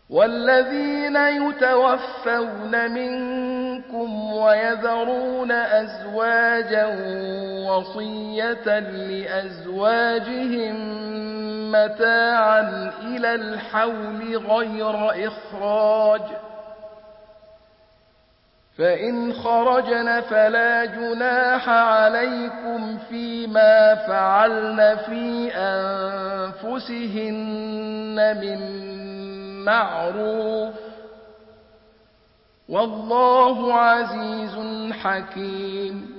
والذين يتوفون منكم ويذرون أزواجا وصية لأزواجهم متاعا إلى الحول غير إخراج، فإن خرجن فلا جناح عليكم فيما فعلن في أنفسهن من معروف، والله عزيز حكيم.